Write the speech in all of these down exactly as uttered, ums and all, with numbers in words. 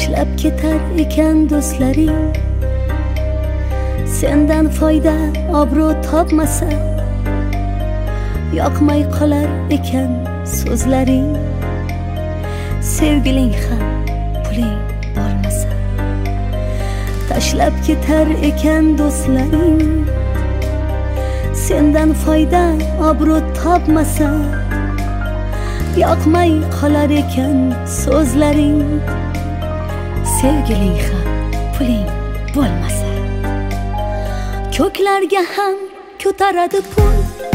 tashlab ketar ekan do'stlaring, sendan foyda obro' topmasa, yoqmay qolar ekan so'zlaring, sevgiling ham puling bo'lmasa. Tashlab ketar ekan do'stlaring, sendan foyda obro' topmasa, yoqmay qolar ekan so'zlaring, sevgiling ham puling bo'lmasa. Ko'klarga ham ko'taradi pul,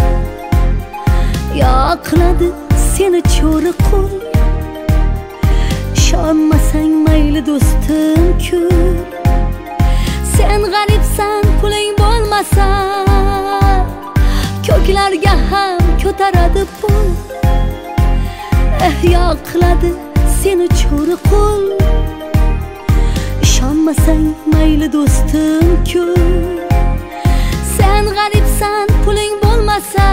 yoqladi seni cho'ri qul. Ishonmasang mayli do'stim-ku, sen g'aribsan puling bo'lmasa. Ko'klarga ham ko'taradi pul, eh yoqladi seni cho'ri qul. Ishonmasang mayli do'stim-ku, sen g'aribsan puling bo'lmasa.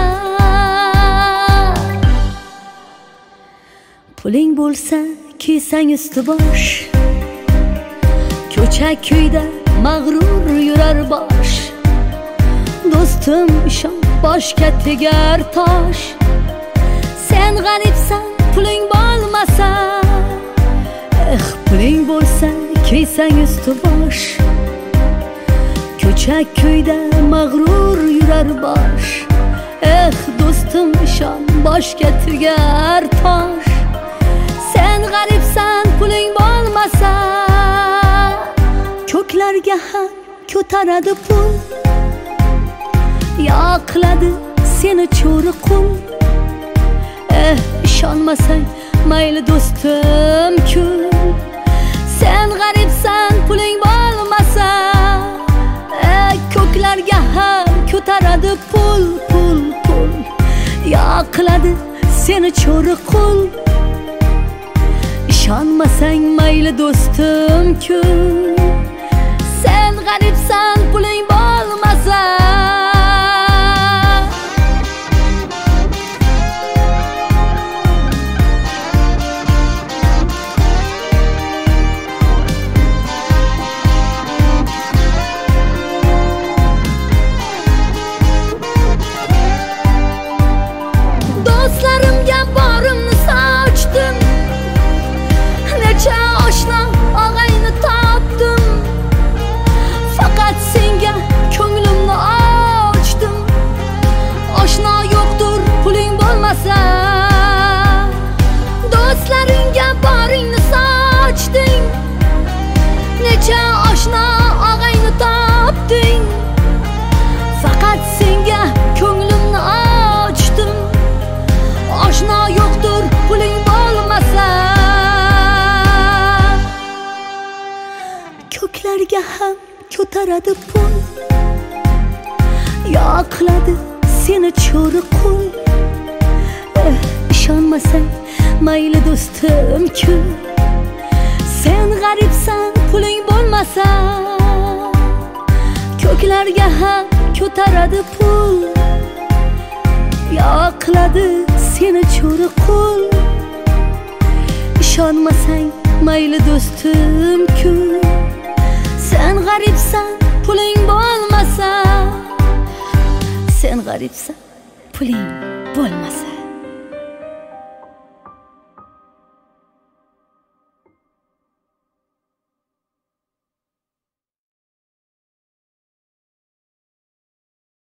Puling bo'lsa kiysang usti bosh, ko'cha-ko'yda mag'rur yurar bosh. Do'stim ishon boshga tegar tosh, sen g'aribsan puling bo'lmasa. Eh puling bo'lsa kiysang usti bosh, ko'cha-ko'yda mag'rur yurar bosh. Eh do'stim ishon boshga tegar tosh, sen g'aribsan puling bo'lmasa. Ko'klarga ham ko'taradi pul, yoqladi seni cho'ri qul. Eh ishonmasang mayli do'stim-ku, sen g'aribsan puling bo'lmasa. Eh ko'klarga ham ko'taradi pul, pul, pul, yoqladi seni cho'ri qul. Ishonmasang mayli do'stim-ku, sen g'aribsan puling bo'lmasa. Do'stlarimga borimni sochdim, necha oshna og'ayni topdim. Faqat senga ko'nglimni ochdim, oshna yo'qdir puling bo'lmasa. Do'stlaringga boringni sochding, necha oshna og'ayni topding. Faqat senga ko'nglimni ochdim, oshna yo'qdir puling bo'lmasa. Ko'klarga ham ko'taradi pul, yoqladi seni cho'ri qul. Eh ishonmasang mayli do'stim-ku, sen g'aribsan puling bo'lmasa. Ko'klarga ham ko'taradi pul, yoqladi seni cho'ri qul. Ishonmasang mayli do'stim-ku, sen g'aribsan puling bo'lmasa. Sen g'aribsan puling bo'lmasa.